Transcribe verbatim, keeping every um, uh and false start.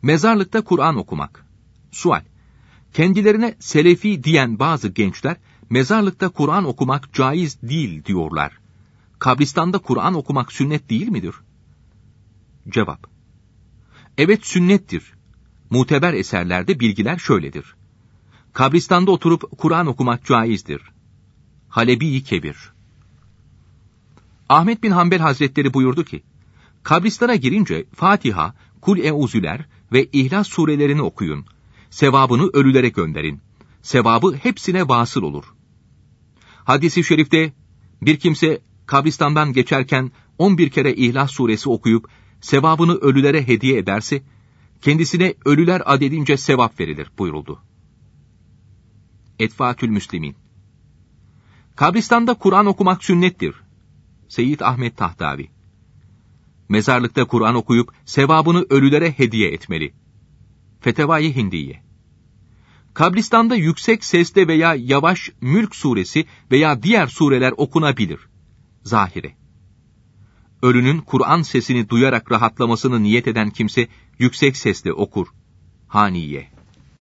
Mezarlıkta Kur'an okumak. Sual: Kendilerine Selefi diyen bazı gençler, mezarlıkta Kur'an okumak caiz değil diyorlar. Kabristanda Kur'an okumak sünnet değil midir? Cevap: Evet, sünnettir. Muteber eserlerde bilgiler şöyledir. Kabristanda oturup Kur'an okumak caizdir. Halebi-i Kebir. Ahmet bin Hanbel Hazretleri buyurdu ki, kabristana girince Fatiha, Kul-Euzüler ve İhlas surelerini okuyun. Sevabını ölülere gönderin. Sevabı hepsine vasıl olur. Hadis-i şerifte, bir kimse kabristandan geçerken on bir kere İhlas suresi okuyup, sevabını ölülere hediye ederse, kendisine ölüler adedince sevap verilir buyuruldu. Etfaatül Müslimin. Kabristanda Kur'an okumak sünnettir. Seyyid Ahmet Tahtavi. Mezarlıkta Kur'an okuyup sevabını ölülere hediye etmeli. Fetevai Hindiye. Kabristanda yüksek sesle veya yavaş Mülk suresi veya diğer sureler okunabilir. Zahire. Ölünün Kur'an sesini duyarak rahatlamasını niyet eden kimse yüksek sesle okur. Haniye.